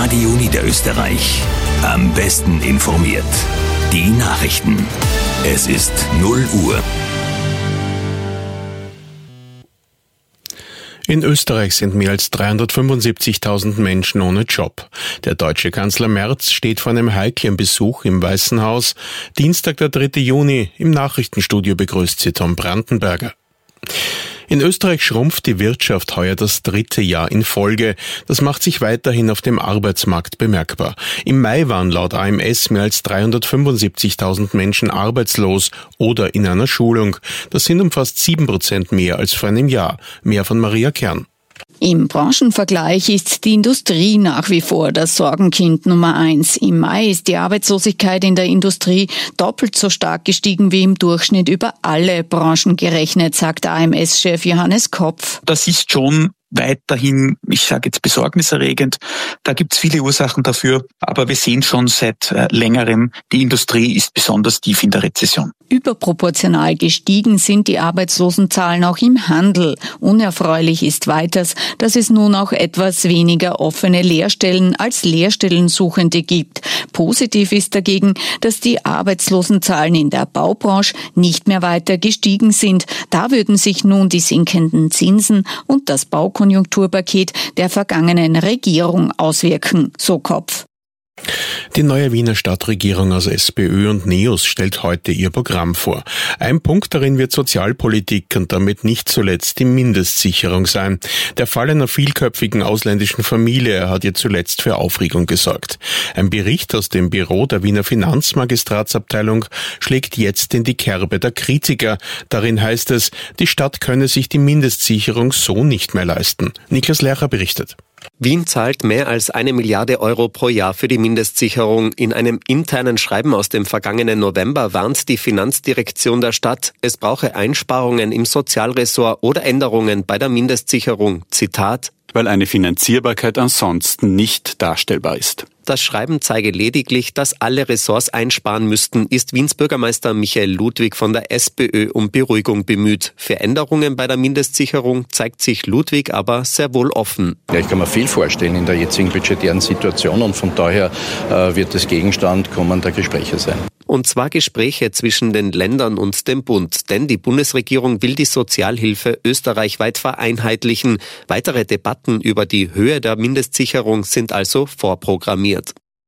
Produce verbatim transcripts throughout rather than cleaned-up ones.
Radio Niederösterreich. Am besten informiert. Die Nachrichten. Es ist null Uhr. In Österreich sind mehr als dreihundertfünfundsiebzigtausend Menschen ohne Job. Der deutsche Kanzler Merz steht vor einem heiklen Besuch im Weißen Haus. Dienstag, der dritte Juni, im Nachrichtenstudio begrüßt sie Tom Brandenberger. In Österreich schrumpft die Wirtschaft heuer das dritte Jahr in Folge. Das macht sich weiterhin auf dem Arbeitsmarkt bemerkbar. Im Mai waren laut A M S mehr als dreihundertfünfundsiebzigtausend Menschen arbeitslos oder in einer Schulung. Das sind um fast sieben Prozent mehr als vor einem Jahr. Mehr von Maria Kern. Im Branchenvergleich ist die Industrie nach wie vor das Sorgenkind Nummer eins. Im Mai ist die Arbeitslosigkeit in der Industrie doppelt so stark gestiegen wie im Durchschnitt über alle Branchen gerechnet, sagt A M S-Chef Johannes Kopf. Das ist schon weiterhin, ich sage jetzt besorgniserregend. Da gibt es viele Ursachen dafür, aber wir sehen schon seit äh, längerem, die Industrie ist besonders tief in der Rezession. Überproportional gestiegen sind die Arbeitslosenzahlen auch im Handel. Unerfreulich ist weiters, dass es nun auch etwas weniger offene Lehrstellen als Lehrstellensuchende gibt. Positiv ist dagegen, dass die Arbeitslosenzahlen in der Baubranche nicht mehr weiter gestiegen sind. Da würden sich nun die sinkenden Zinsen und das Baukonjunkturpaket der vergangenen Regierung auswirken, so Kopf. Die neue Wiener Stadtregierung aus SPÖ und NEOS stellt heute ihr Programm vor. Ein Punkt darin wird Sozialpolitik und damit nicht zuletzt die Mindestsicherung sein. Der Fall einer vielköpfigen ausländischen Familie hat ihr zuletzt für Aufregung gesorgt. Ein Bericht aus dem Büro der Wiener Finanzmagistratsabteilung schlägt jetzt in die Kerbe der Kritiker. Darin heißt es, die Stadt könne sich die Mindestsicherung so nicht mehr leisten. Niklas Lercher berichtet. Wien zahlt mehr als eine Milliarde Euro pro Jahr für die Mindestsicherung. In einem internen Schreiben aus dem vergangenen November warnt die Finanzdirektion der Stadt, es brauche Einsparungen im Sozialressort oder Änderungen bei der Mindestsicherung. Zitat: Weil eine Finanzierbarkeit ansonsten nicht darstellbar ist. Das Schreiben zeige lediglich, dass alle Ressorts einsparen müssten, ist Wiens Bürgermeister Michael Ludwig von der SPÖ um Beruhigung bemüht. Für Änderungen bei der Mindestsicherung zeigt sich Ludwig aber sehr wohl offen. Ja, ich kann mir viel vorstellen in der jetzigen budgetären Situation und von daher äh, wird es Gegenstand kommender Gespräche sein. Und zwar Gespräche zwischen den Ländern und dem Bund. Denn die Bundesregierung will die Sozialhilfe österreichweit vereinheitlichen. Weitere Debatten über die Höhe der Mindestsicherung sind also vorprogrammiert.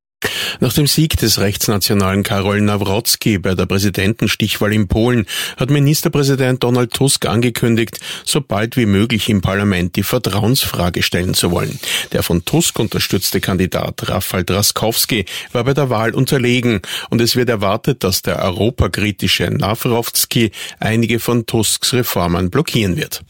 Nach dem Sieg des Rechtsnationalen Karol Nawrocki bei der Präsidentenstichwahl in Polen hat Ministerpräsident Donald Tusk angekündigt, so bald wie möglich im Parlament die Vertrauensfrage stellen zu wollen. Der von Tusk unterstützte Kandidat Rafał Trzaskowski war bei der Wahl unterlegen und es wird erwartet, dass der europakritische Nawrocki einige von Tusks Reformen blockieren wird.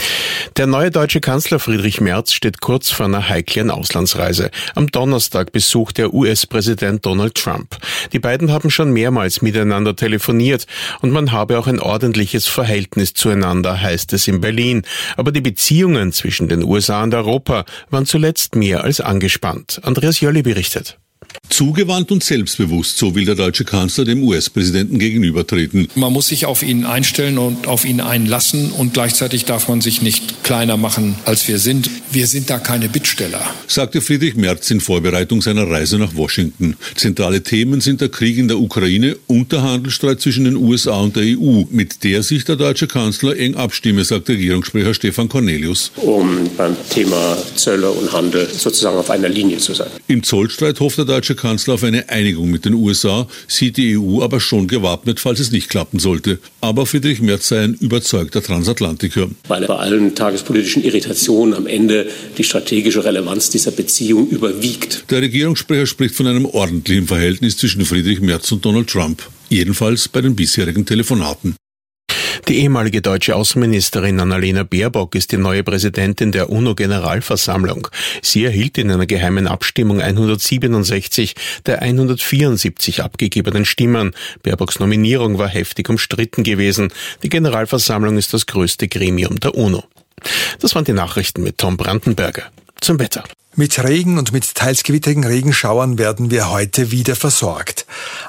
Der neue deutsche Kanzler Friedrich Merz steht kurz vor einer heiklen Auslandsreise. Am Donnerstag besucht der U S-Präsident Donald Trump. Die beiden haben schon mehrmals miteinander telefoniert und man habe auch ein ordentliches Verhältnis zueinander, heißt es in Berlin. Aber die Beziehungen zwischen den U S A und Europa waren zuletzt mehr als angespannt. Andreas Jölli berichtet. Zugewandt und selbstbewusst, so will der deutsche Kanzler dem U S-Präsidenten gegenübertreten. Man muss sich auf ihn einstellen und auf ihn einlassen und gleichzeitig darf man sich nicht kleiner machen, als wir sind. Wir sind da keine Bittsteller, sagte Friedrich Merz in Vorbereitung seiner Reise nach Washington. Zentrale Themen sind der Krieg in der Ukraine und der Handelsstreit zwischen den U S A und der E U, mit der sich der deutsche Kanzler eng abstimme, sagt Regierungssprecher Stefan Cornelius. Um beim Thema Zölle und Handel sozusagen auf einer Linie zu sein. Im Zollstreit hofft der deutsche Kanzler auf eine Einigung mit den U S A, sieht die E U aber schon gewappnet, falls es nicht klappen sollte. Aber Friedrich Merz sei ein überzeugter Transatlantiker. Weil bei allen tagespolitischen Irritationen am Ende die strategische Relevanz dieser Beziehung überwiegt. Der Regierungssprecher spricht von einem ordentlichen Verhältnis zwischen Friedrich Merz und Donald Trump. Jedenfalls bei den bisherigen Telefonaten. Die ehemalige deutsche Außenministerin Annalena Baerbock ist die neue Präsidentin der UNO-Generalversammlung. Sie erhielt in einer geheimen Abstimmung hundertsiebenundsechzig der hundertvierundsiebzig abgegebenen Stimmen. Baerbocks Nominierung war heftig umstritten gewesen. Die Generalversammlung ist das größte Gremium der UNO. Das waren die Nachrichten mit Tom Brandenberger. Zum Wetter. Mit Regen und mit teils gewittrigen Regenschauern werden wir heute wieder versorgt.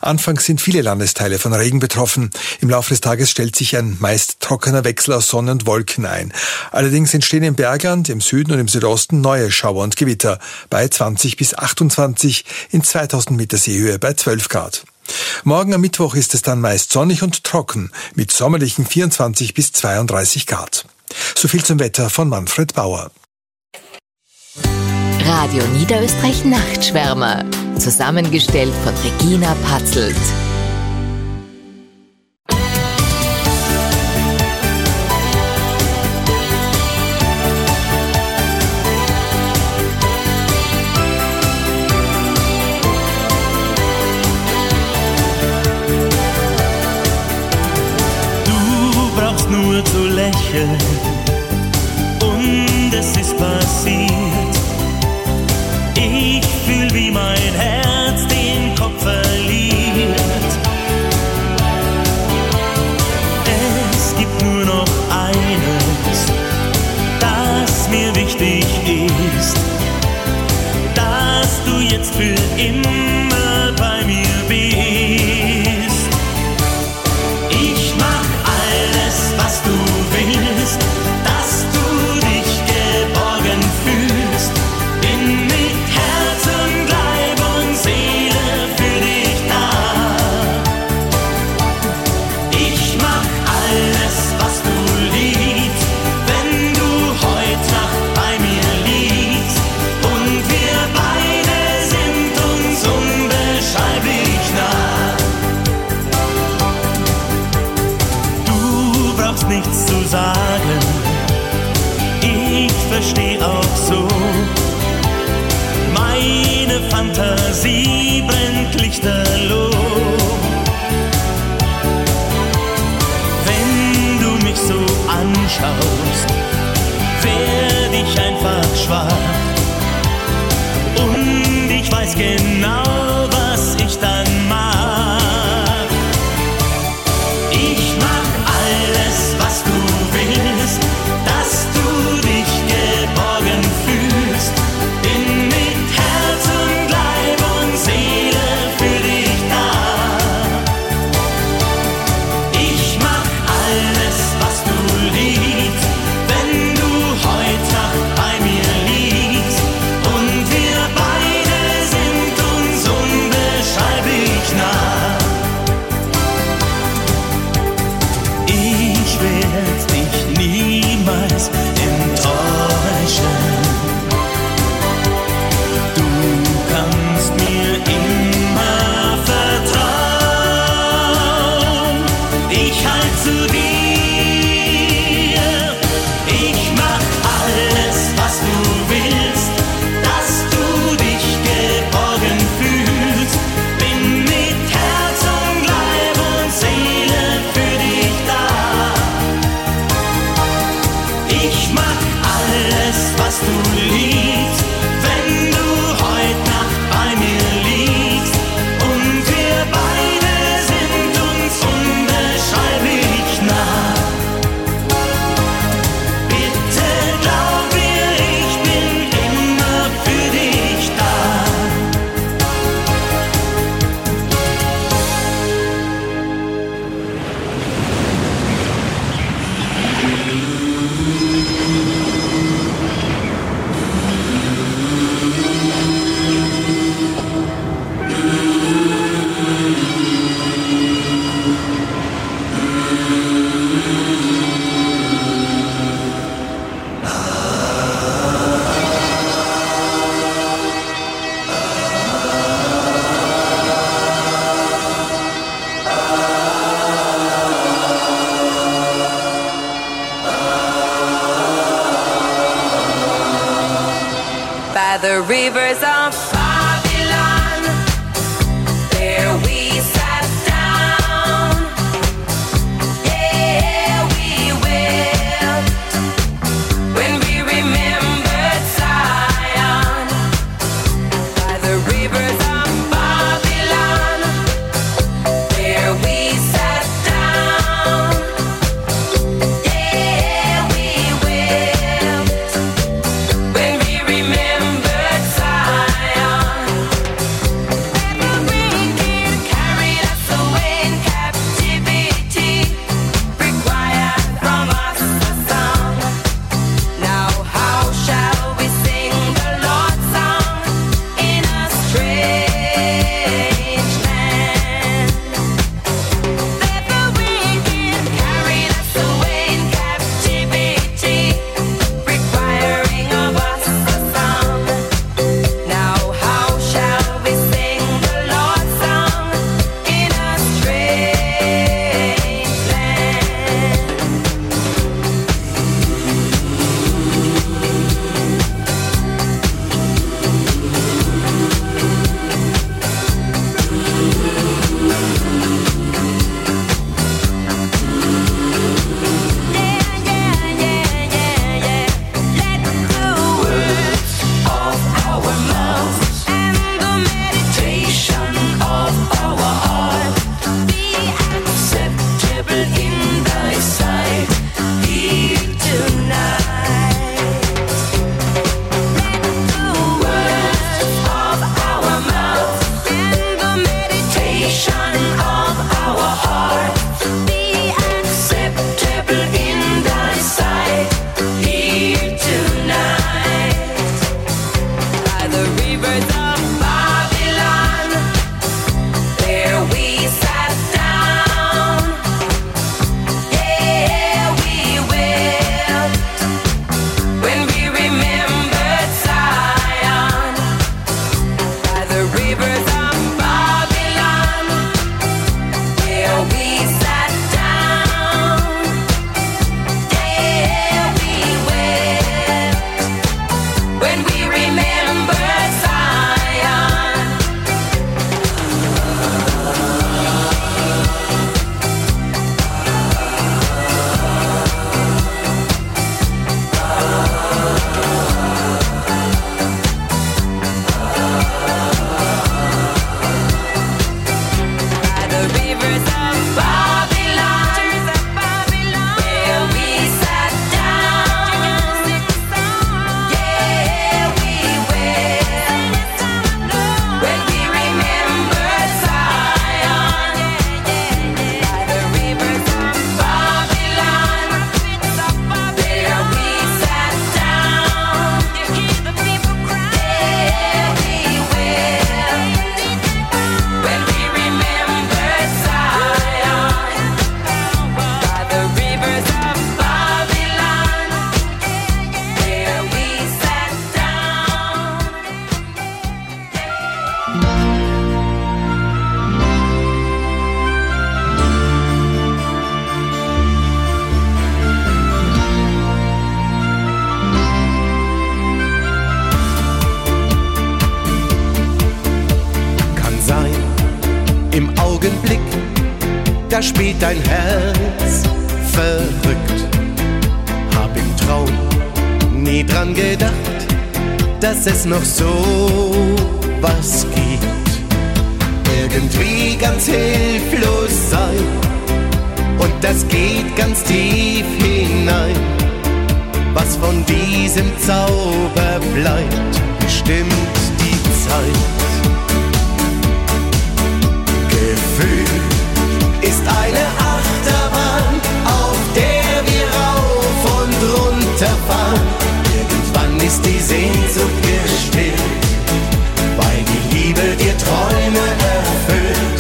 Anfangs sind viele Landesteile von Regen betroffen. Im Laufe des Tages stellt sich ein meist trockener Wechsel aus Sonne und Wolken ein. Allerdings entstehen im Bergland, im Süden und im Südosten neue Schauer und Gewitter bei zwanzig bis achtundzwanzig, in zweitausend Meter Seehöhe bei zwölf Grad. Morgen am Mittwoch ist es dann meist sonnig und trocken mit sommerlichen vierundzwanzig bis zweiunddreißig Grad. So viel zum Wetter von Manfred Bauer. Radio Niederösterreich Nachtschwärmer. Zusammengestellt von Regina Patzelt. Du brauchst nur zu lächeln und es ist passiert. Ich fühl, wie mein Herz den Kopf verliert. Es gibt nur noch eines, das mir wichtig ist, dass du jetzt für immer bei mir bist. Ich mach alles, was du willst, dass du dich geborgen fühlst. Bin mit Herz und Leib und Seele für dich da. Ich mach alles, was du liebst, wenn du heut Nacht bei mir liegst. Und wir beide sind uns unbeschreiblich nah. Du brauchst nichts zu sagen, ich versteh auch so. Meine Fantasie brennt lichterloh. Wenn du mich so anschaust, werd ich einfach schwach. Und ich weiß genau, was ich dann mach. Ich mach alles, was du willst, dass du dich geborgen fühlst. Bin mit Herz und Leib und Seele für dich da. Ich mach alles, was du liebst, wenn du heut Nacht bei mir liegst. Und wir beide sind uns unbeschreiblich nah. Ich werd dich niemals enttäuschen. Du kannst mir immer vertrauen. Ich halt zu dir. Ich mach alles, was du willst, dass du dich geborgen fühlst. Bin mit Herz und Leib und Seele für dich da. Ich mach alles, was du liebst, wenn du heut Nacht bei mir liegst. Und wir beide sind uns unbeschreiblich nah. Bitte glaub mir, ich bin immer für dich da. By the rivers of Babylon, there we sat down. Yeah, we wept when we remembered Zion. By the rivers of Babylon, there we sat down. Yeah, we wept when we remembered Zion. Augenblick, da spielt dein Herz verrückt. Hab im Traum nie dran gedacht, dass es noch so was gibt. Irgendwie ganz hilflos sein, und das geht ganz tief hinein. Was von diesem Zauber bleibt, bestimmt die Zeit. Gefühl ist eine Achterbahn, auf der wir rauf und runter fahren. Irgendwann ist die Sehnsucht gestillt, weil die Liebe dir Träume erfüllt.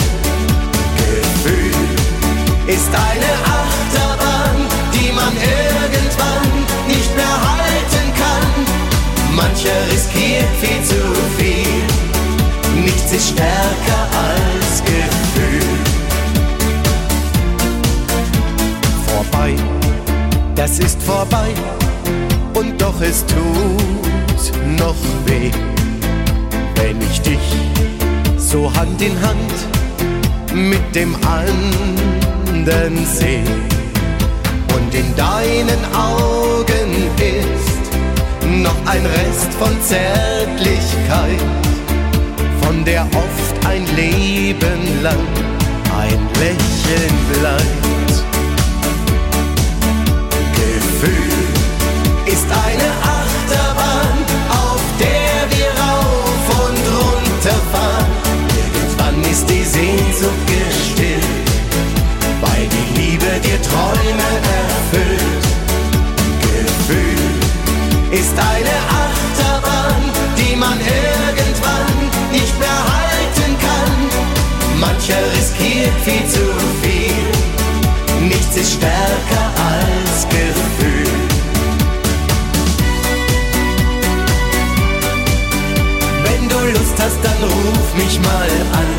Gefühl ist eine Achterbahn, die man irgendwann nicht mehr halten kann. Mancher riskiert viel zu viel, nichts ist stärker als Gefühl. Vorbei, das ist vorbei, und doch es tut noch weh, wenn ich dich so Hand in Hand mit dem anderen seh. Und in deinen Augen ist noch ein Rest von Zärtlichkeit, von der oft ein Leben lang ein Lächeln bleibt. Gefühl ist eine Achterbahn, auf der wir rauf und runter fahren. Irgendwann ist die Sehnsucht gestillt, weil die Liebe dir Träume erfüllt. Gefühl ist eine Achterbahn, die man irgendwann nicht mehr halten kann. Mancher riskiert viel zu viel, nichts ist stärker als Gefühl. Wenn du Lust hast, dann ruf mich mal an.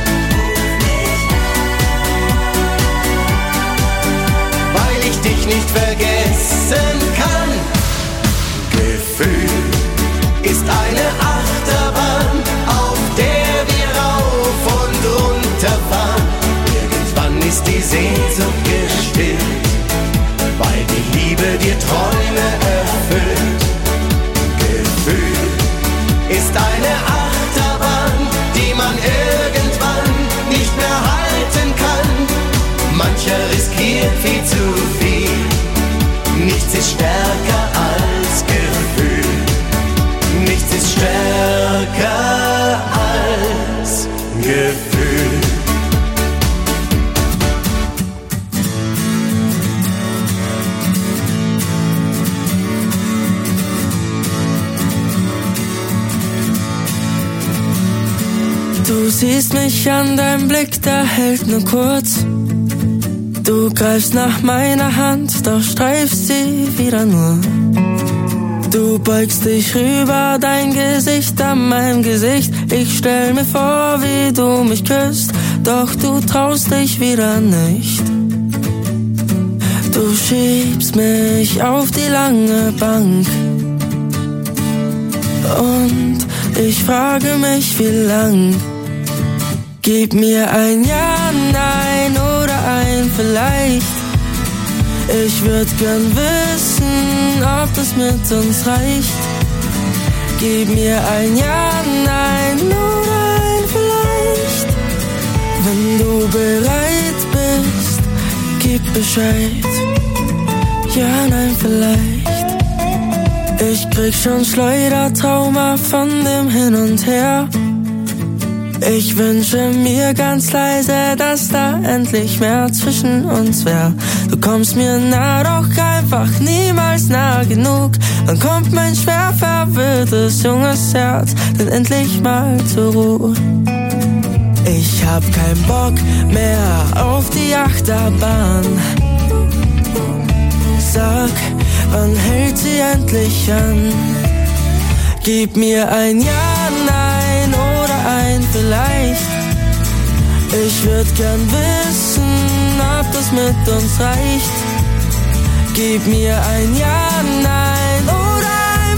Weil ich dich nicht vergessen kann. Gefühl ist eine Achterbahn, auf der wir rauf und runter fahren. Irgendwann ist die Sehnsucht gestillt, weil die Liebe dir Träume erfüllt. Gefühl ist eine Achterbahn, die man irgendwann nicht mehr halten kann. Mancher riskiert viel zu viel, nichts ist stärker als Gefühl. Nichts ist stärker als Gefühl. Du siehst mich an, dein Blick, der hält nur kurz. Du greifst nach meiner Hand, doch streifst sie wieder nur. Du beugst dich rüber, dein Gesicht an meinem Gesicht. Ich stell mir vor, wie du mich küsst, doch du traust dich wieder nicht. Du schiebst mich auf die lange Bank und ich frage mich, wie lang. Gib mir ein Ja, Nein oder ein Vielleicht. Ich würd gern wissen, ob das mit uns reicht. Gib mir ein Ja, Nein oder ein Vielleicht. Wenn du bereit bist, gib Bescheid. Ja, nein, vielleicht. Ich krieg schon Schleudertrauma von dem Hin und Her. Ich wünsche mir ganz leise, dass da endlich mehr zwischen uns wär. Du kommst mir nah, doch einfach niemals nah genug. Dann kommt mein schwer verwirrtes junges Herz dann endlich mal zur Ruhe. Ich hab keinen Bock mehr auf die Achterbahn. Sag, wann hält sie endlich an? Gib mir ein Ja, Nein oder ein Vielleicht. Ich würd gern wissen, ob das mit uns reicht. Gib mir ein Ja, Nein oder ein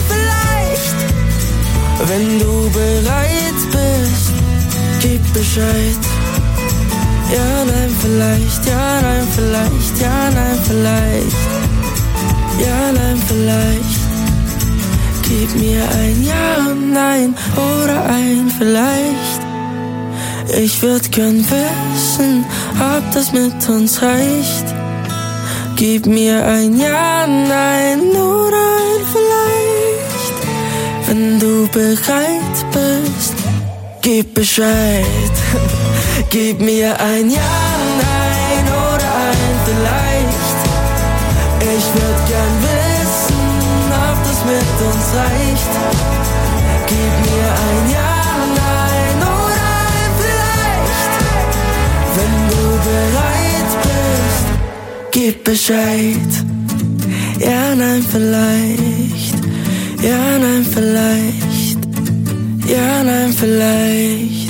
Vielleicht. Wenn du bereit bist, gib Bescheid. Ja, nein, vielleicht, ja, nein, vielleicht, ja, nein, vielleicht. Ja, nein, vielleicht. Gib mir ein Ja und Nein oder ein Vielleicht. Ich würd gern wissen, ob das mit uns reicht. Gib mir ein Ja, Nein oder ein Vielleicht. Wenn du bereit bist, gib Bescheid. Gib mir ein Ja, Nein oder ein Vielleicht. Ich würd gern wissen, ob das mit uns reicht. Gib mir ein Ja, Nein oder ein Vielleicht. Wenn du bereit bist, gib Bescheid. Ja, nein, vielleicht. Ja, nein, vielleicht. Ja, nein, vielleicht.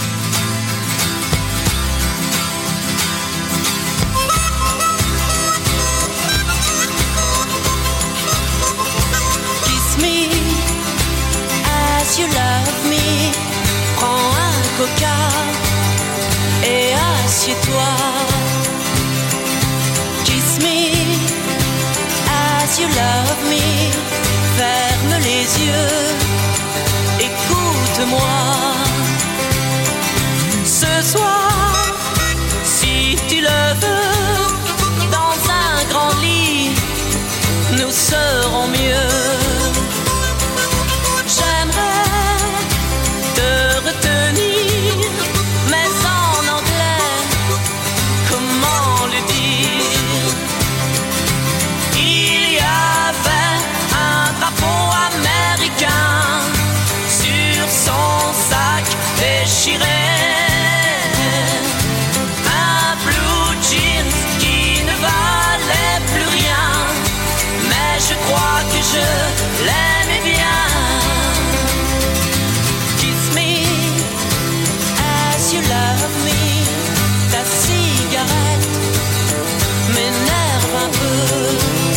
You love me, prends un coca et assieds-toi. Kiss me as you love me, ferme les yeux, écoute-moi. Ce soir, si tu le veux, dans un grand lit, nous serons mieux. Un blue jeans qui ne valait plus rien, mais je crois que je l'aimais bien. Kiss me as you love me, ta cigarette m'énerve un peu.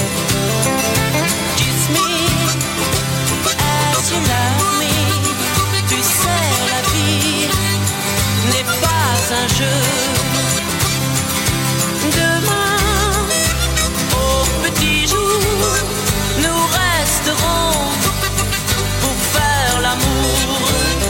Kiss me as you love me, tu sais la vie n'est pas un jeu. Demain, au petit jour, nous resterons pour faire l'amour.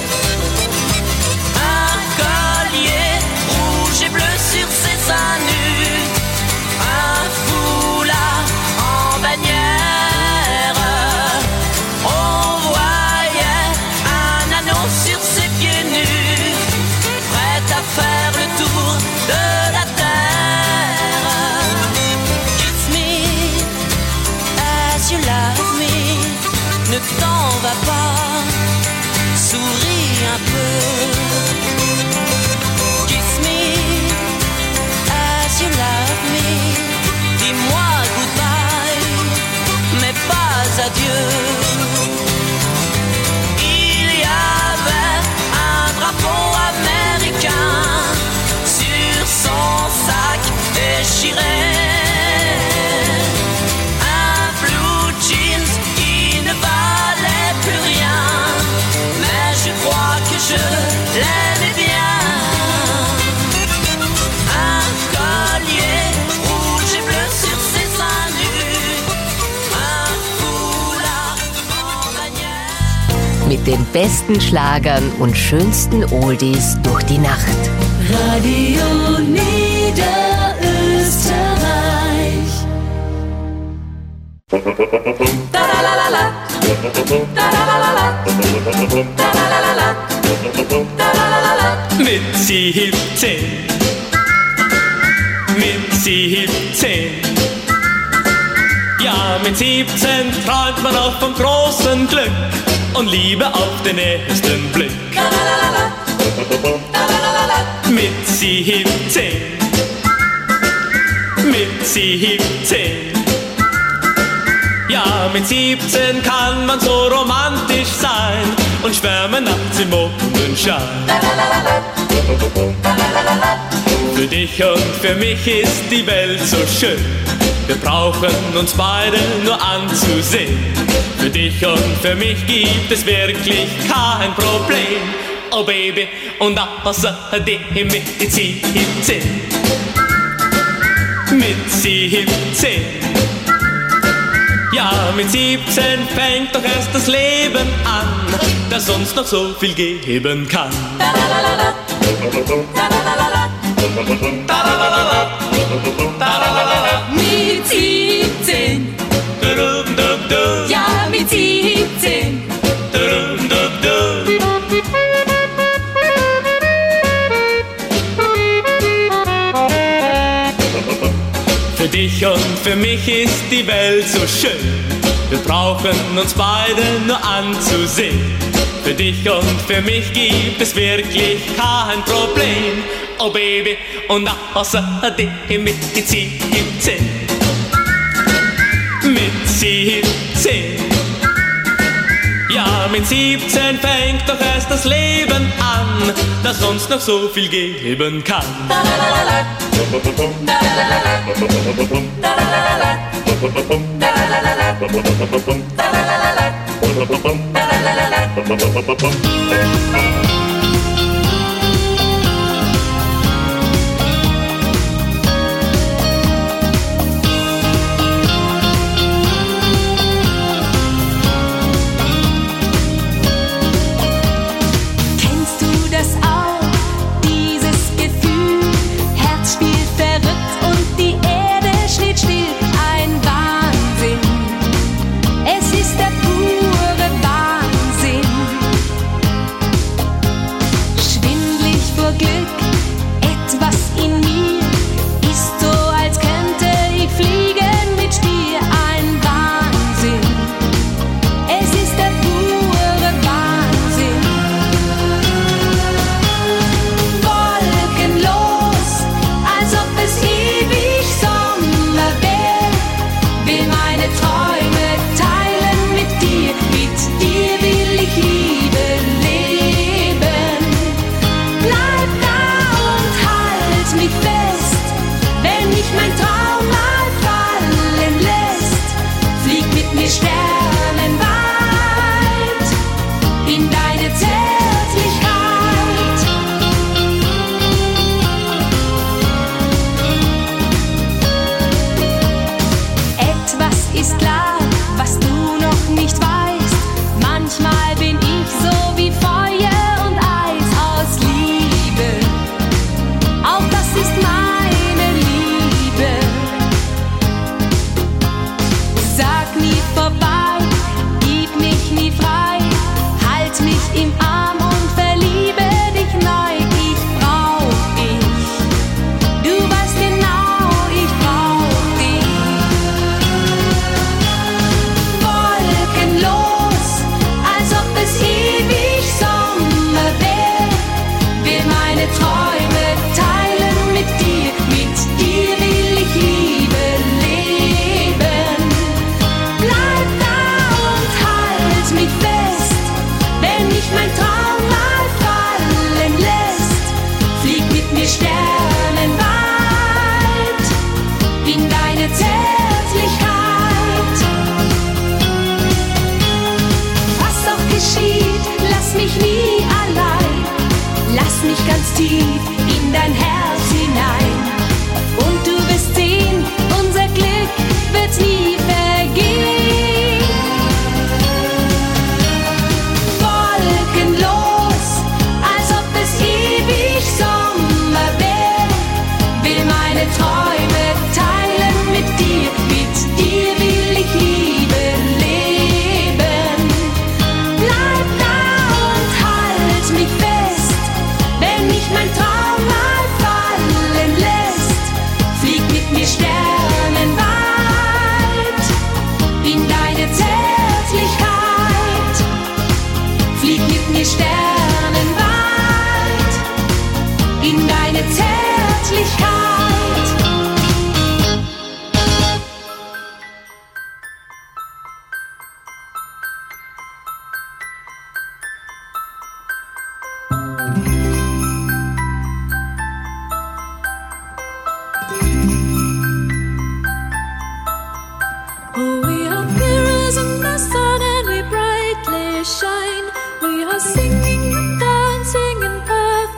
Un collier rouge et bleu sur ses seins nus, un foulard en bannière. On voyait un anneau sur ses pieds nus, prête à faire le tour de la terre. Kiss me as you love me, ne t'en va pas, souris un peu. Kiss me as you love me, dis-moi goodbye, mais pas adieu. Il y avait un drapeau américain sur son sac déchiré, un blue jeans qui ne valait plus rien, mais je crois que je l'aimais bien. Un collier rouge et bleu sur ses seins nus, un foulard en bannière. Mit den besten Schlagern und schönsten Oldies durch die Nacht. Radio Niederösterreich. Mit siebzehn, mit siebzehn, ja mit siebzehn träumt man auch vom großen Glück und Liebe auf den ersten Blick. Mit siebzehn, mit siebzehn, ja mit siebzehn kann man so romantisch sein und schwärmen nachts im Mondenschein. Für dich und für mich ist die Welt so schön, wir brauchen uns beide nur anzusehen. Für dich und für mich gibt es wirklich kein Problem. Oh Baby, und außerdem mit siebzehn. Mit siebzehn. Ja, mit siebzehn fängt doch erst das Leben an, das uns noch so viel geben kann. Mit siebzehn. Ja, mit siebzehn. Für dich und für mich ist die Welt so schön. Wir brauchen uns beide nur anzusehen. Für dich und für mich gibt es wirklich kein Problem. Oh Baby, und außerdem mit siebzehn. Mit siebzehn. Ja, mit siebzehn fängt doch erst das Leben an, das uns noch so viel geben kann. Shine. We are singing and dancing in perfect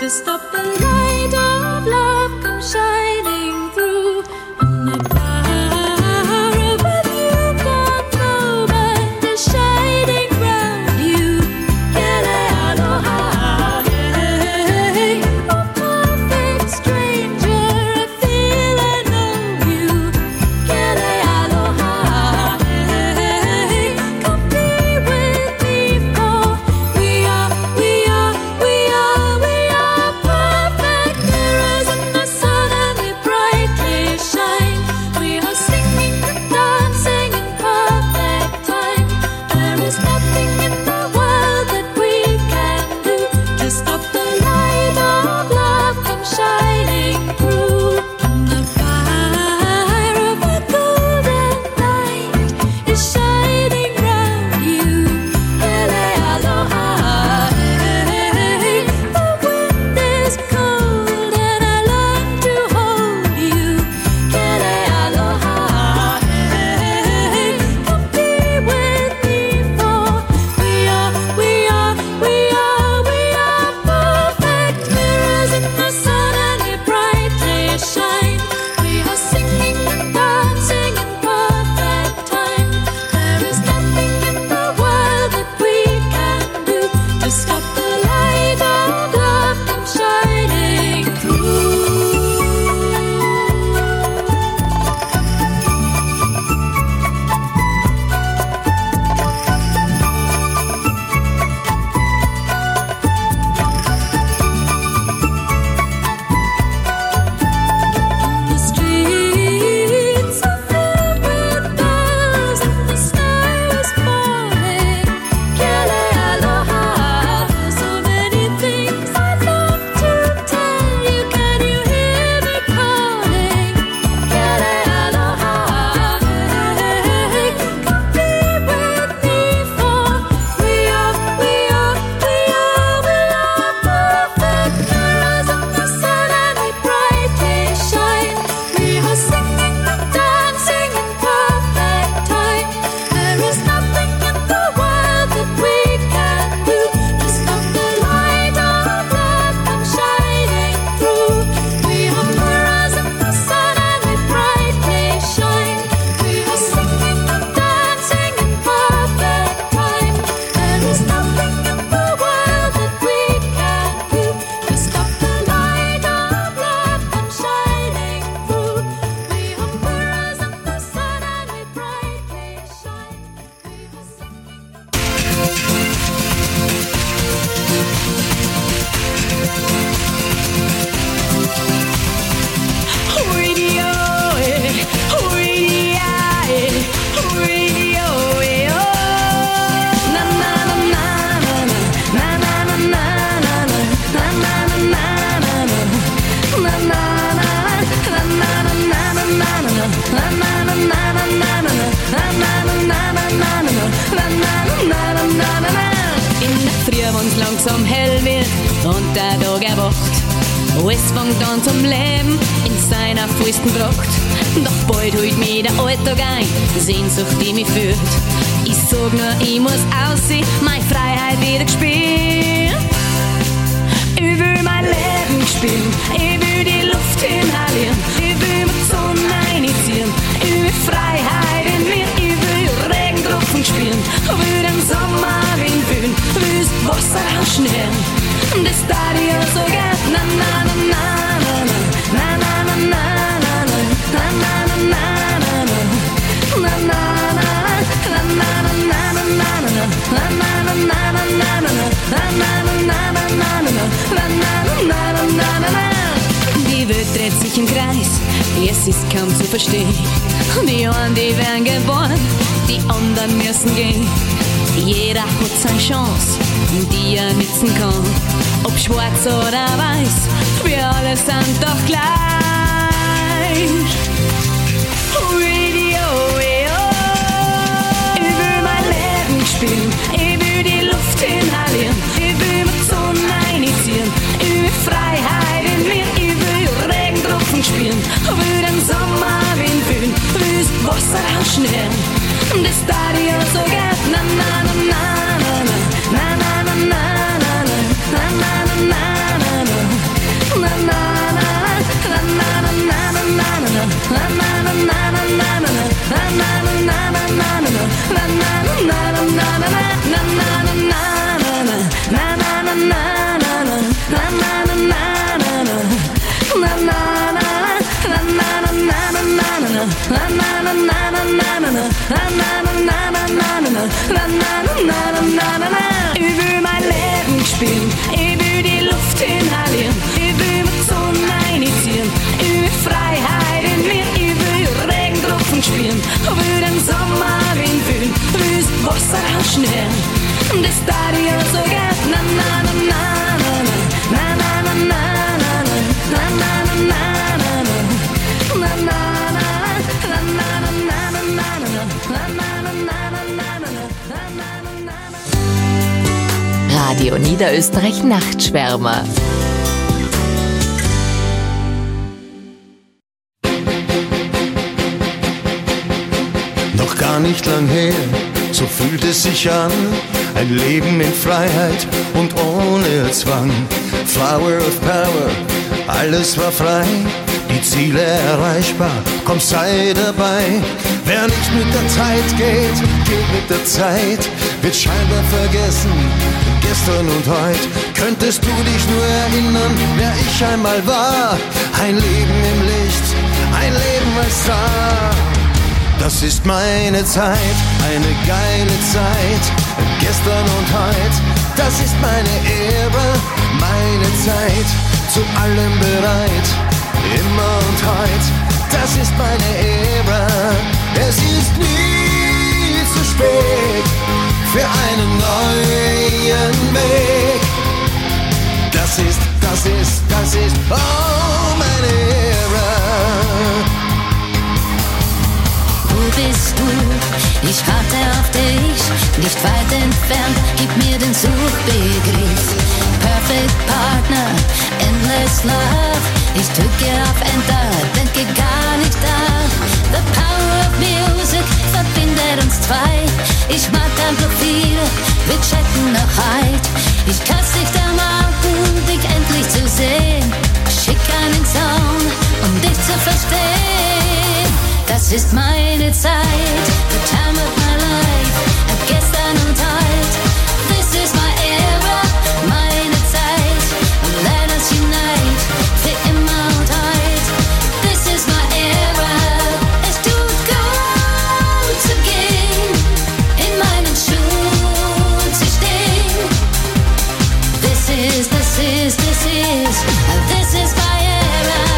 to stop the light of love come shining through. And the power of what you can't move and is shining round you. Kele aloha, hey, oh perfect stranger, I feel I know you. Kele aloha, hey, come be with me for we are, we are, we are, we are perfect mirrors in the sun and we brightly shine. We are singing and dancing in perfect time. There is nothing in the world that we can do to stop the light of love come shining through. And the fire of a golden light is shining round you. Kele aloha, hey, the wind is cold and I long to hold you. Kele aloha, hey, come be with me for we are, we are, we are, we are perfect mirrors in the sun and we brightly shine. We are singing and dancing in perfect time. There is nothing in the world that we can do to stop the light of love from shining through. The streets are filled with bells and the snow is falling. Kele aloha, there's so many things I'd love to tell you. Can you hear me calling? Kele aloha, hey, come be with me for we are, we are, we are, we are perfect mirrors in the sun and we brightly shine. We are singing and dancing in perfect time. There is nothing in the world that we can do to stop the light of love from shining through. We are mirrors in the sun and we brightly shine. We are singing and dancing in perfect time. There is nothing in the world that we can do to stop the light of love from shining through. We are mirrors in the sun and we brightly shine. We are singing. Radio, eh, radio, eh, radio, eh, oh. Na na na na na na na na na na na na na na na na na na in der Früh, wenn's langsam hell wird und der Tag erwacht, alles fängt an zum Leben in seiner vollsten Pracht. Doch bald holt mich der Alltag ein, Sehnsucht, die mich führt. Ich sag nur, ich muss aussehen, meine Freiheit wieder spüren. Ich will mein Leben spielen, ich will die Luft inhalieren, ich will mit Sonne reinziehen, ich will Freiheit in mir, ich will Regentropfen spielen, will den Sommerwind fühlen, will das Wasser ausschnüren. Das darf ich ja so gern. Na na na na na na na na na na na na na na na die Welt dreht sich im Kreis, es ist kaum zu verstehen. Die einen, die werden geboren, die anderen müssen gehen. Jeder hat seine Chance, die er nützen kann. Ob schwarz oder weiß, wir alle sind doch gleich. Radio, ich will mein Leben spielen, ich will die Luft inhalieren, ich will mit Sonne reinziehen, ich will Freiheit in mir, ich will Regentropfen spielen, will den Sommerwind fühlen, will das Wasser ausschnüren, das darf ich ja so gern. Na na na na na na na na na na na na na na na Na na na na na na na na na na na na na na na na na na na na. Ich will mein Leben spielen, ich will die Luft inhalieren, ich will mit Sonne einziehen, ich will Freiheit in mir, ich will Regentropfen spielen, will den Sommerwind fühlen, will das Wasser schnell. Das tat ich ja so gern. Na na na na na na na na na na na na na na na na. Radio Niederösterreich Nachtschwärmer. Noch gar nicht lang her, so fühlt es sich an, ein Leben in Freiheit und ohne Zwang. Flower of Power, alles war frei, die Ziele erreichbar, komm sei dabei. Wer nicht mit der Zeit geht, geht mit der Zeit, wird scheinbar vergessen, gestern und heute. Könntest du dich nur erinnern, wer ich einmal war? Ein Leben im Licht, ein Leben als Star. Das ist meine Zeit, eine geile Zeit, gestern und heute. Das ist meine Ära, meine Zeit, zu allem bereit, immer und heut. Das ist meine Ära, es ist nie zu spät für einen neuen Weg. Das ist, das ist, das ist, oh, meine Ära. Wo bist du? Ich warte auf dich, nicht weit entfernt, gib mir den Suchbegriff. Perfect Partner, endless love, ich drücke auf Enter, denke gar nicht nach. The power of music verbindet uns zwei, ich mag dein Profil, wir chatten noch heut. Ich kann's nicht erwarten, dich endlich zu sehen, schick einen Song, um dich zu verstehen. Das ist meine Zeit, the time of my life, gestern und heut. This is my era, meine Zeit, let us unite, für immer und heut. This is my era, es tut gut zu gehen, in meinen Schuhen zu stehen. This is, this is, this is, this is my era.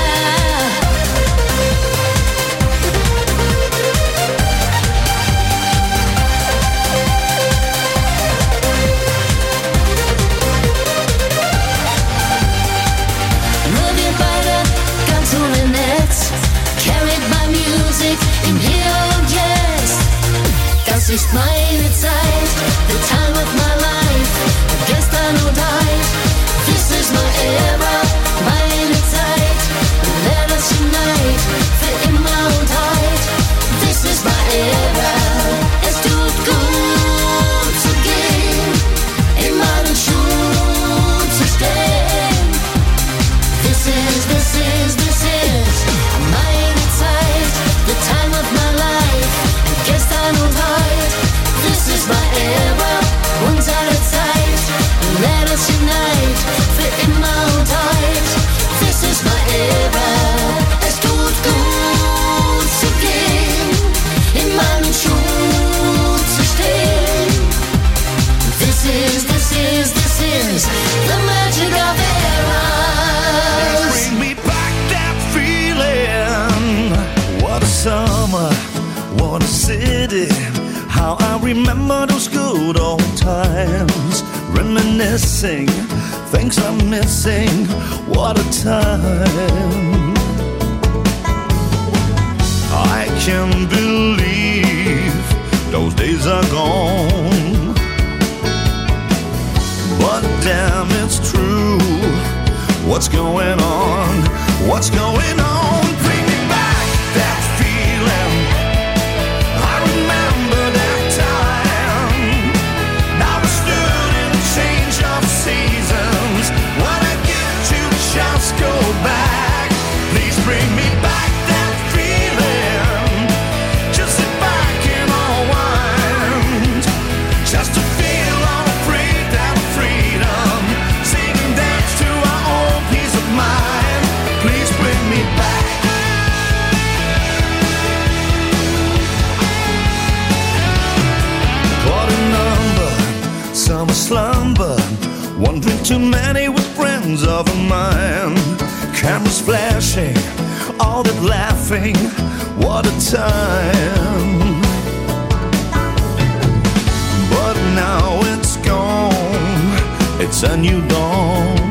Im Hier und Jetzt, das ist meine Zeit, the time of my life, gestern und heut. This is my era, meine Zeit, let us unite, für immer und heut. This is my era, es tut gut zu gehen, in meinen Schuhen zu stehen. This is, this is, this is meine Zeit, the time of my life, gestern und heut. This is my era, unsere Zeit, let us unite, für immer und heut. This is my era, es tut gut zu gehen, in meinen Schuhen zu stehen. This is, this is, this is the magic of eras. Bring me back that feeling. What a summer, what a city. How I remember those good old times. Reminiscing, things I'm missing. What a time. I can't believe those days are gone. But damn, it's true. What's going on? What's going on? Bring me back that feeling. I remember that time. Now we stood in a change of seasons. Wanna get you to just go back. Please bring me back that feeling. Just sit back and unwind. Just to feel unafraid that freedom. Sing and dance to our own peace of mind. Please bring me back. slumber, one drink too many with friends of mine. Cameras flashing, all that laughing, what a time. But now it's gone, it's a new dawn.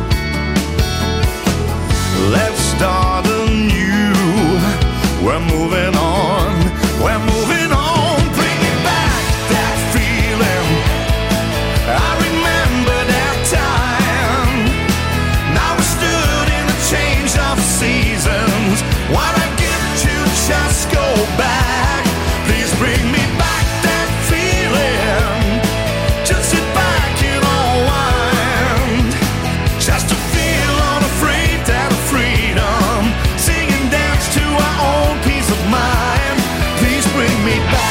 Let's start anew, we're moving on, we're moving on. Bring me back that feeling, I remember that time. Now we stood in the change of seasons, what I give to just go back. Please bring me back that feeling, just sit back and unwind, just to feel unafraid that of freedom, sing and dance to our own peace of mind. Please bring me back.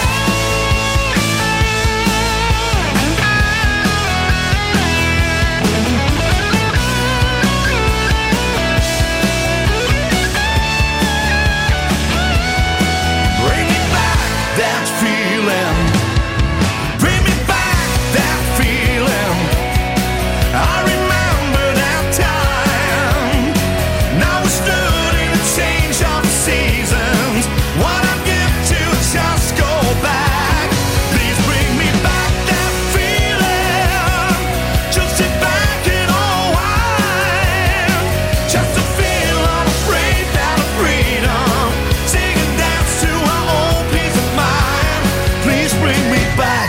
Bring me back that feeling. Bring me back that feeling. I remember that time. Now we stood in the change of seasons. What I give to just go back. Please bring me back that feeling. Just sit back and unwind, just to feel unafraid that of freedom, sing and dance to our own peace of mind. Please bring me back.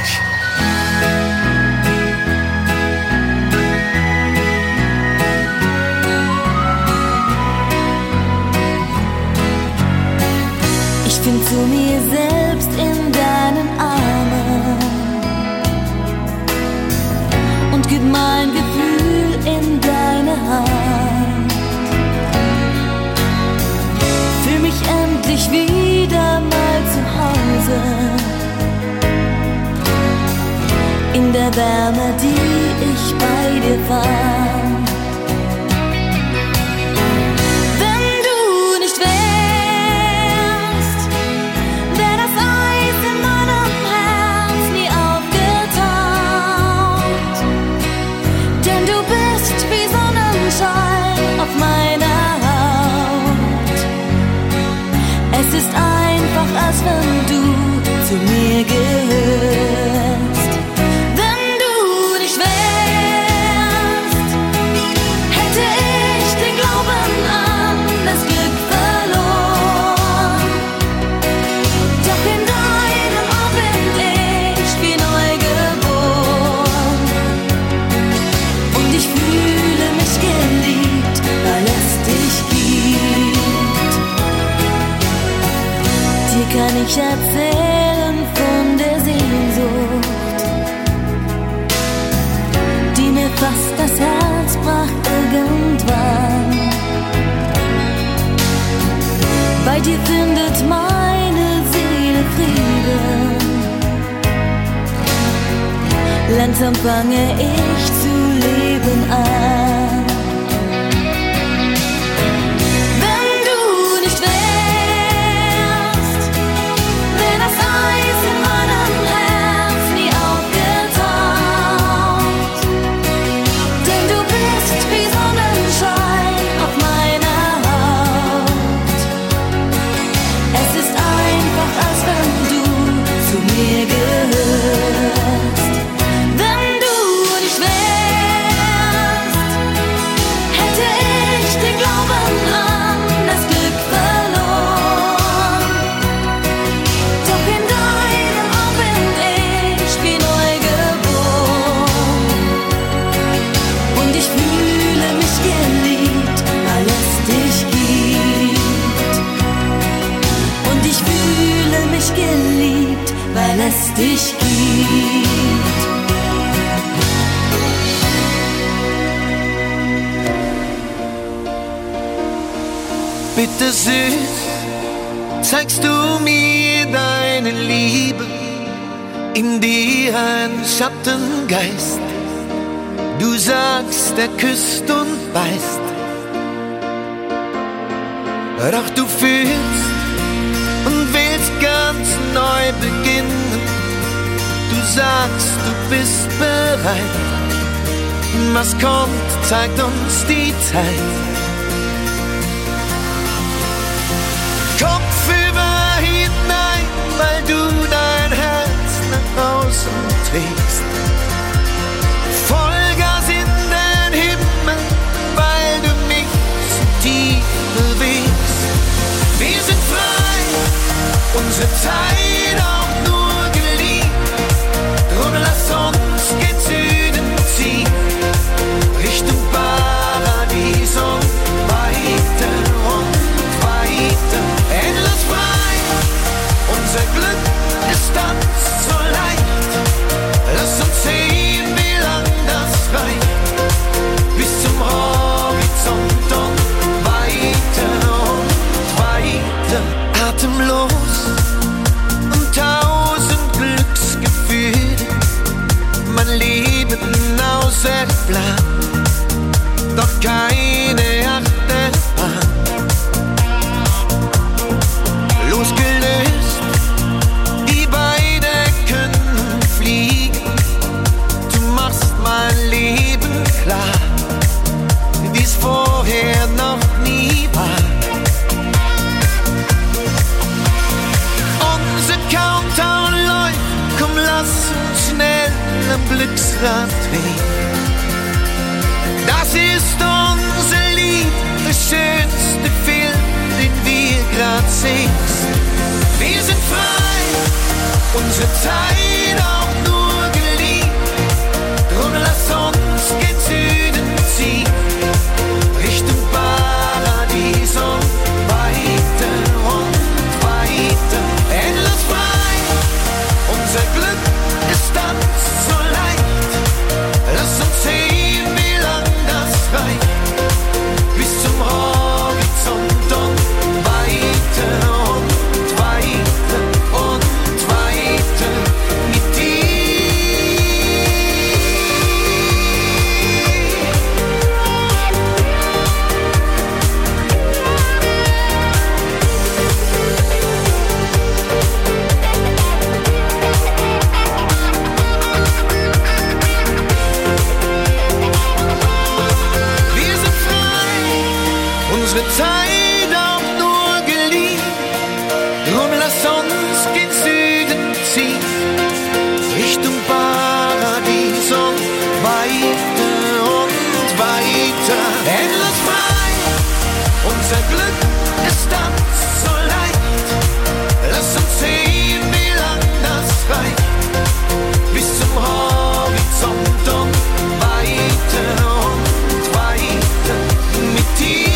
Ich find zu mir selbst in deinen Armen und gib mein Gefühl in deine Hand. Fühl mich endlich wieder mal zu Hause, in der Wärme, die ich bei dir fand. Wenn du nicht wärst, wär das Eis in meinem Herz nie aufgetaut. Denn du bist wie Sonnenschein auf meiner Haut. Es ist einfach, als wenn du zu mir gehörst. Wenn du nicht wärst, hätte ich den Glauben an das Glück verloren. Doch in deinem Arm bin ich wie neu geboren. Und ich fühle mich geliebt, weil es dich gibt. Dir kann ich erzählen von der Sehnsucht, die mir fast das Herz brach irgendwann. Bei dir findet meine Seele Frieden. Langsam fange ich zu leben an. Wenn du nicht wärst, wär das Eis in meinem Herz nie aufgetaut. Denn du bist wie Sonnenschein auf meiner Haut. Es ist einfach, als wenn du zu mir gehörst. Wenn du nicht wärst, hätte ich den Glauben an das Glück verloren. Doch in deinem Arm bin ich wie neu geboren. Und ich fühle mich geliebt, weil es dich gibt. Und ich fühle mich geliebt, weil es dich gibt. Bitte süß, zeigst du mir deine Liebe, in dir ein Schattengeist. Du sagst, er küsst und beißt, doch du fühlst und willst ganz neu beginnen. Du sagst, du bist bereit. Was kommt, zeigt uns die Zeit. Kopfüber hinein, weil du dein Herz nach außen trägst. Vollgas in den Himmel, weil du mich so tief bewegst. Wir sind frei, unsere Zeit auch nur geliehen. Drum lass uns gen Süden ziehen, Richtung Paradies und weiter und weiter. Endlos frei, unser Glück ist dann so leicht. Lass uns sehen, wie lang das reicht. Bis zum Horizont und weiter und weiter. Atemlos und tausend Glücksgefühle. Mein Leben außer Plan, doch keine Achterbahn. Losgelöst, die beide können fliegen. Du machst mein Leben klar, wie's vorher noch nie war. Unser Countdown läuft, komm lass uns schnell am Glücksrad drehen. Das ist unser Lied, der schönste Film, den wir grad sehen. Wir sind frei, unsere Zeit auch nur geliehen. Drum lass uns gen Süden ziehen, Richtung Paradies und weiter und weiter. Endlos frei, unser Glück ist dann so leicht. Lass uns sehen, wie lang das reicht. Bis zum Horizont und weiter und weiter und weiter mit dir. Wir sind frei, unsere Zeit auch nur geliehen. Drum lass uns gen Süden ziehen, Richtung Paradies und weiter und weiter. Endlos frei, unser Glück ist dann so leicht. Lass uns sehen, wie lang das reicht. Bis zum Horizont und weiter und weiter mit dir.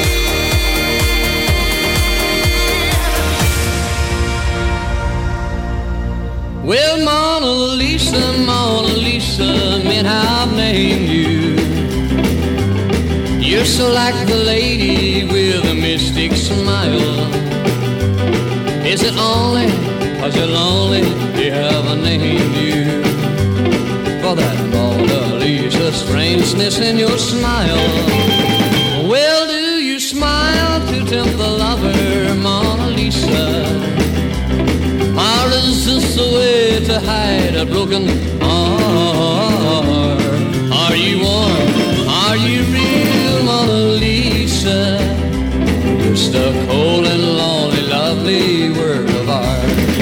Well, Mona Lisa, Mona Lisa, man, I've named you. You're so like the lady with a mystic smile. Is it only cause you're lonely they haven't named you? For that Mona Lisa strangeness in your smile. Well, do you smile to tempt the lover, Mona Lisa? Or is this a way to hide a broken heart? Are you warm? Are you real, Mona Lisa? Just a cold and lonely, lovely work of art.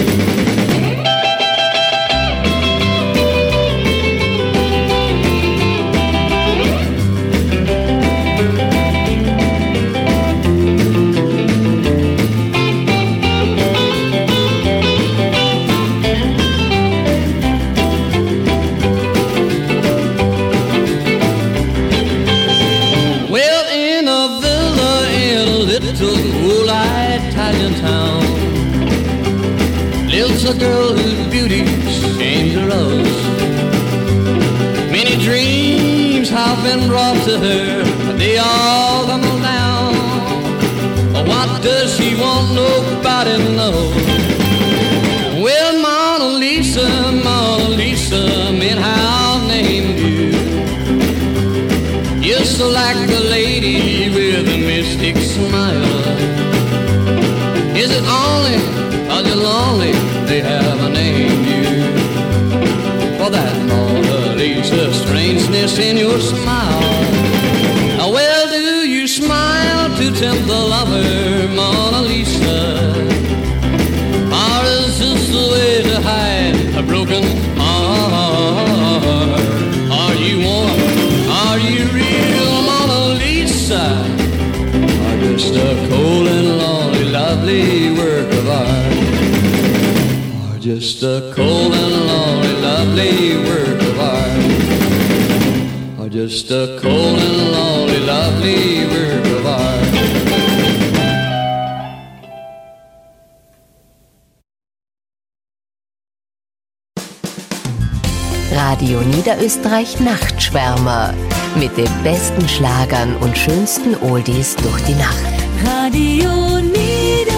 A girl whose beauty came to us. Many dreams have been brought to her, but they all come down. What does she want? Nobody knows. Well, Mona Lisa, Mona Lisa, man, how I've named you. You're so like a lady with a mystic smile. Is it only cause you're lonely they haven't named you? sweetness in your smile. Now, well, do you smile to tempt the lover, Mona Lisa? Or is this the way to hide a broken heart? Are you warm? Are you real, Mona Lisa? Or just a cold and lonely, lovely work of art? Or just a cold and lonely, lovely work of art? Or just a cold and lonely, lovely work of art? Radio Niederösterreich Nachtschwärmer mit den besten Schlagern und schönsten Oldies durch die Nacht. Radio Niederösterreich.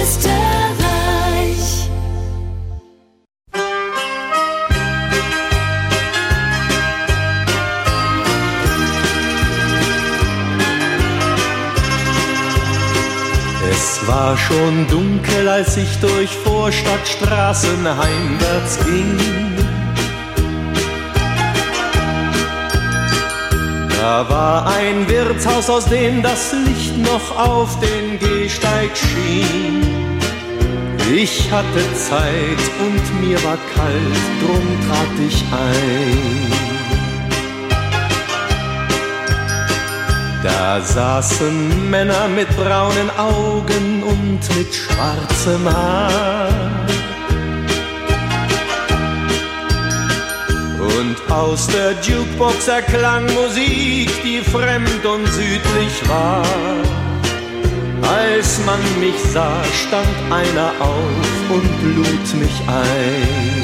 Es war schon dunkel, als ich durch Vorstadtstraßen heimwärts ging. Da war ein Wirtshaus, aus dem das Licht noch auf den Gehsteig schien. Ich hatte Zeit und mir war kalt, drum trat ich ein. Da saßen Männer mit braunen Augen und mit schwarzem Haar. Und aus der Jukebox erklang Musik, die fremd und südlich war. Als man mich sah, stand einer auf und lud mich ein.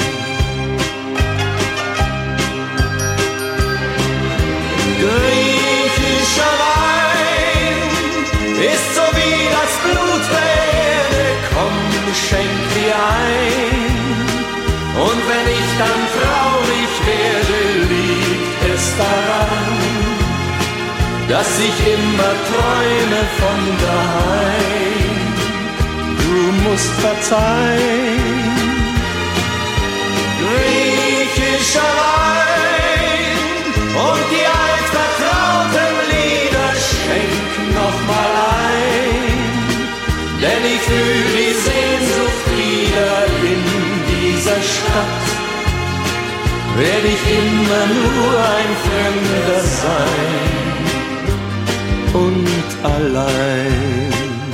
Griechischer Wein ist so wie das Blut der Erde, komm, schenk dir ein. Und wenn ich dann traurig werde, liegt es daran, dass ich immer träume von daheim. Du musst verzeihen. Griechischer Wein und die altvertrauten Lieder schenk noch mal ein, denn ich fühl die Sehnsucht wieder in dieser Stadt. Werd ich immer nur ein Fremder sein und allein.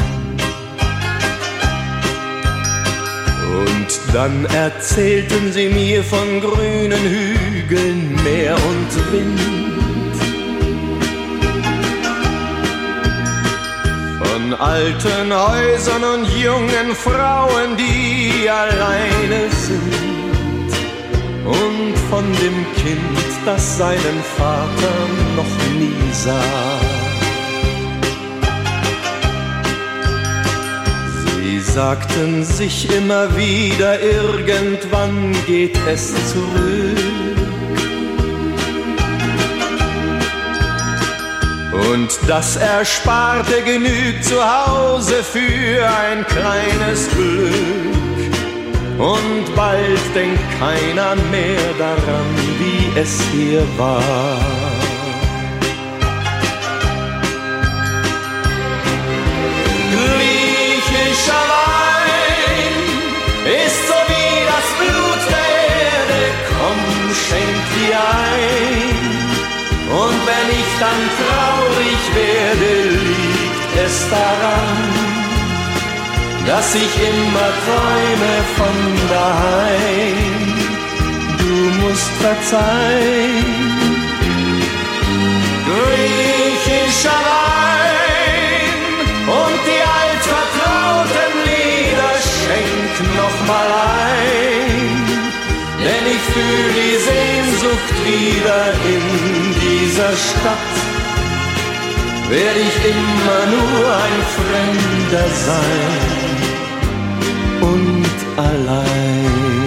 Und dann erzählten sie mir von grünen Hügeln, Meer und Wind, von alten Häusern und jungen Frauen, die alleine sind, und von dem Kind, das seinen Vater noch nie sah. Sie sagten sich immer wieder, irgendwann geht es zurück. Und das Ersparte genügt zu Hause für ein kleines Glück. Und bald denkt keiner mehr daran, wie es hier war. Griechischer Wein ist so wie das Blut der Erde, komm, schenk dir ein. Und wenn ich dann traurig werde, liegt es daran, dass ich immer träume von daheim. Du musst verzeihen. Griechischer Wein und die altvertrauten Lieder schenk noch mal ein, denn ich fühl die Sehnsucht wieder in dieser Stadt. Werd ich immer nur ein Fremder sein und allein.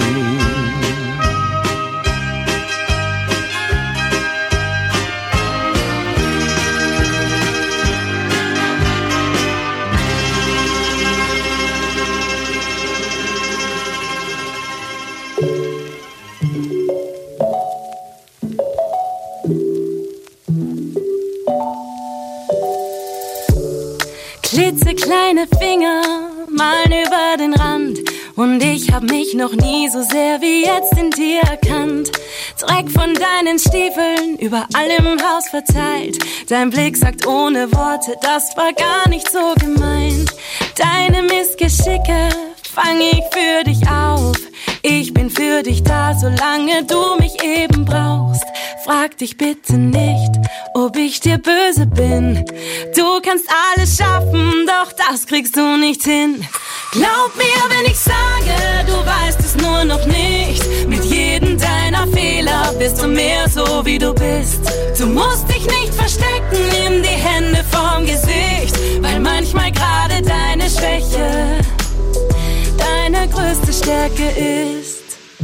Klitzekleine Finger malen über den Rand. Und ich hab mich noch nie so sehr wie jetzt in dir erkannt. Dreck von deinen Stiefeln überall im Haus verteilt. Dein Blick sagt ohne Worte, das war gar nicht so gemeint. Deine Missgeschicke fang ich für dich auf. Ich bin für dich da, solange du mich eben brauchst. Frag dich bitte nicht, ob ich dir böse bin. Du kannst alles schaffen, doch das kriegst du nicht hin. Glaub mir, wenn ich sage, du weißt es nur noch nicht. Mit jedem deiner Fehler bist du mehr so, wie du bist. Du musst dich nicht verstecken, nimm die Hände vorm Gesicht. Weil manchmal gerade deine Schwäche deine größte Stärke ist.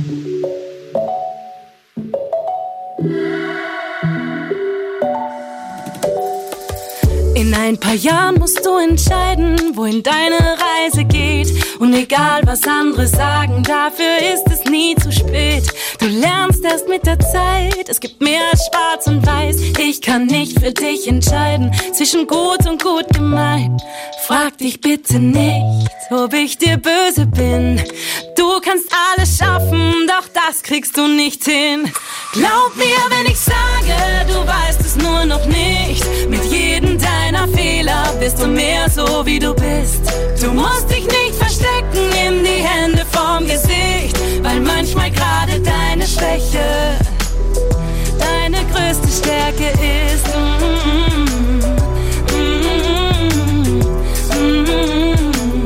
In ein paar Jahren musst du entscheiden, wohin deine Reise geht. Und egal was andere sagen, dafür ist es nie zu spät. Du lernst erst mit der Zeit, es gibt mehr als schwarz und weiß. Ich kann nicht für dich entscheiden, zwischen gut und gut gemeint. Frag dich bitte nicht, ob ich dir böse bin. Du kannst alles schaffen, doch das kriegst du nicht hin. Glaub mir, wenn ich sage, du weißt es nur noch nicht. Mit jedem deiner Fehler bist du mehr so, wie du bist. Du musst dich nicht verstecken, nimm die Hände vorm Gesicht. Weil manchmal gerade deine Schwäche deine größte Stärke ist. Mm-hmm. Mm-hmm. Mm-hmm.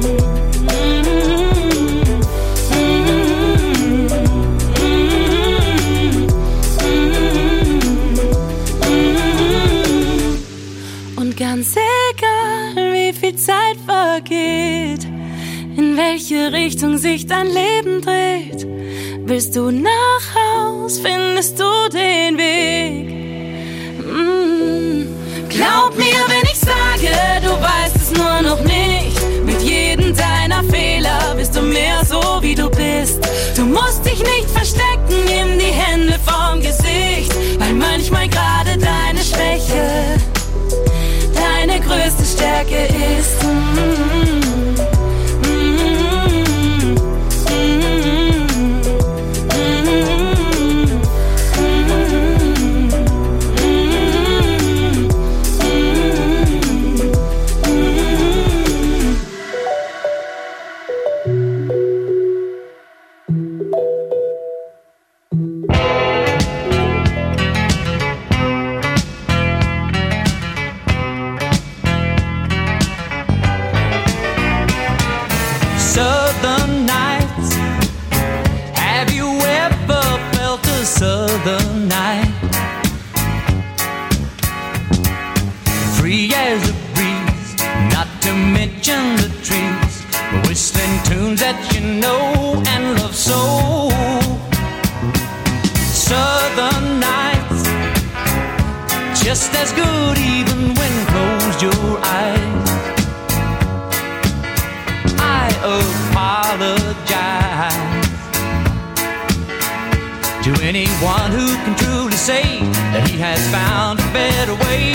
Ganz egal, wie viel Zeit vergeht, in welche Richtung sich dein Leben dreht, willst du nach Haus, findest du den Weg. Mm. Glaub mir, wenn ich sage, du weißt es nur noch nicht. Mit jedem deiner Fehler bist du mehr so, wie du bist. Du musst dich nicht verstecken, nimm die Hände vorm Gesicht, weil manchmal gerade deine Schwäche deine größte Stärke ist. Mm-hmm. Mm-hmm. Southern nights. Have you ever felt a southern night? Free as a breeze, not to mention the trees, whistling tunes that you know and love so. Southern nights, just as good even when closed your eyes. I apologize to anyone who can truly say that he has found a better way.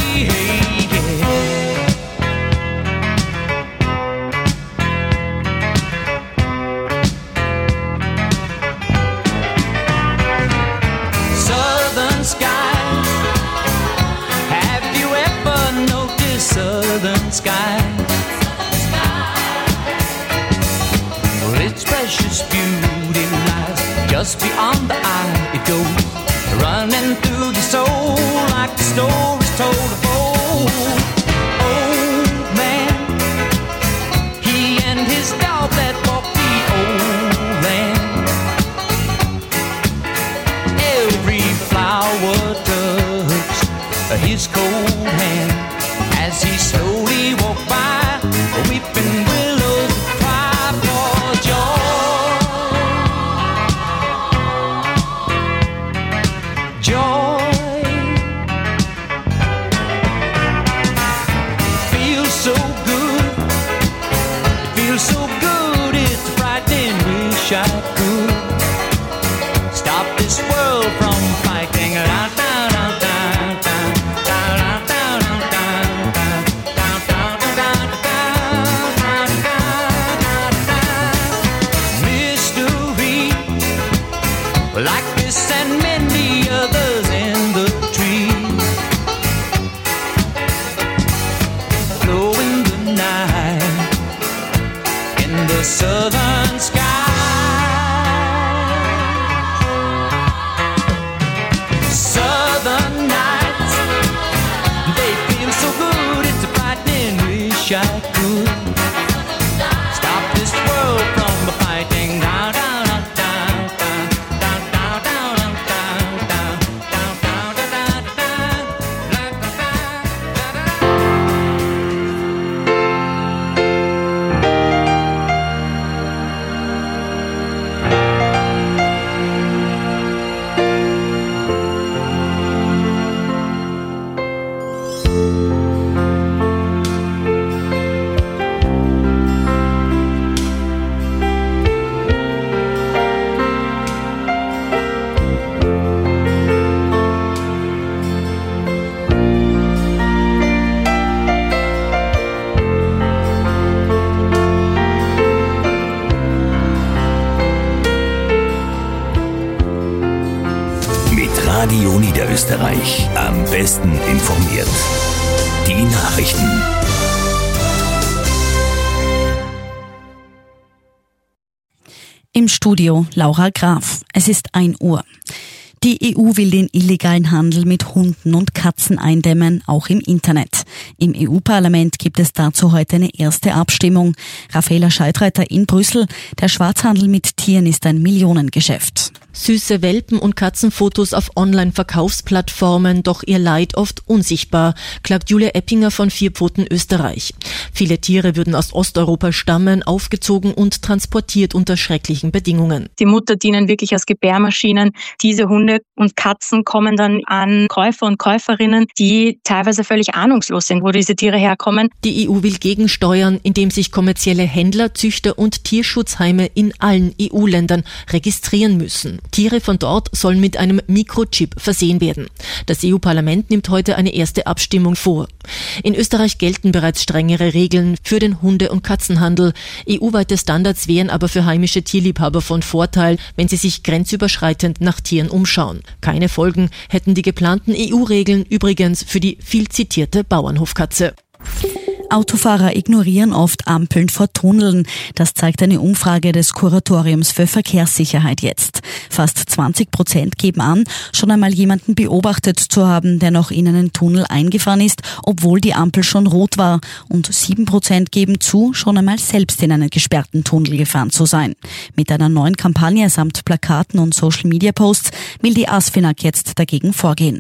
Southern skies, have you ever noticed southern skies? Its precious beauty lies just beyond the eye. It goes running through your soul like the stories told of old. Old man, he and his dog that walked the old land. Every flower touched his cold hand as he slowly walked by, weeping willows cry for joy. Feels so good, it feels so good, it's frightening, wish I could stop this world from fighting. Radio Niederösterreich. Am besten informiert. Die Nachrichten. Im Studio Laura Graf. Es ist ein Uhr. Die E U will den illegalen Handel mit Hunden und Katzen eindämmen, auch im Internet. Im E U-Parlament gibt es dazu heute eine erste Abstimmung. Raffaela Scheidreiter in Brüssel. Der Schwarzhandel mit Tieren ist ein Millionengeschäft. Süße Welpen- und Katzenfotos auf Online-Verkaufsplattformen, doch ihr Leid oft unsichtbar, klagt Julia Eppinger von Vierpfoten Österreich. Viele Tiere würden aus Osteuropa stammen, aufgezogen und transportiert unter schrecklichen Bedingungen. Die Mutter dienen wirklich als Gebärmaschinen. Diese Hunde und Katzen kommen dann an Käufer und Käuferinnen, die teilweise völlig ahnungslos sind, wo diese Tiere herkommen. Die E U will gegensteuern, indem sich kommerzielle Händler, Züchter und Tierschutzheime in allen E U-Ländern registrieren müssen. Tiere von dort sollen mit einem Mikrochip versehen werden. Das E U-Parlament nimmt heute eine erste Abstimmung vor. In Österreich gelten bereits strengere Regeln für den Hunde- und Katzenhandel. E U-weite Standards wären aber für heimische Tierliebhaber von Vorteil, wenn sie sich grenzüberschreitend nach Tieren umschauen. Keine Folgen hätten die geplanten E U-Regeln übrigens für die viel zitierte Bauernhofkatze. Autofahrer ignorieren oft Ampeln vor Tunneln. Das zeigt eine Umfrage des Kuratoriums für Verkehrssicherheit jetzt. Fast zwanzig Prozent geben an, schon einmal jemanden beobachtet zu haben, der noch in einen Tunnel eingefahren ist, obwohl die Ampel schon rot war. Und sieben Prozent geben zu, schon einmal selbst in einen gesperrten Tunnel gefahren zu sein. Mit einer neuen Kampagne samt Plakaten und Social-Media-Posts will die ASFINAG jetzt dagegen vorgehen.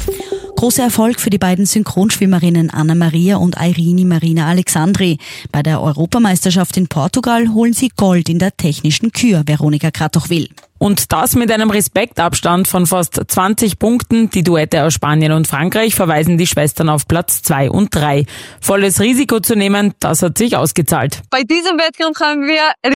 Großer Erfolg für die beiden Synchronschwimmerinnen Anna-Maria und Irene Marina Alexandri. Bei der Europameisterschaft in Portugal holen sie Gold in der technischen Kür, Veronika Kratochwil. Und das mit einem Respektabstand von fast zwanzig Punkten. Die Duette aus Spanien und Frankreich verweisen die Schwestern auf Platz zwei und drei. Volles Risiko zu nehmen, das hat sich ausgezahlt. Bei diesem Wettkampf haben wir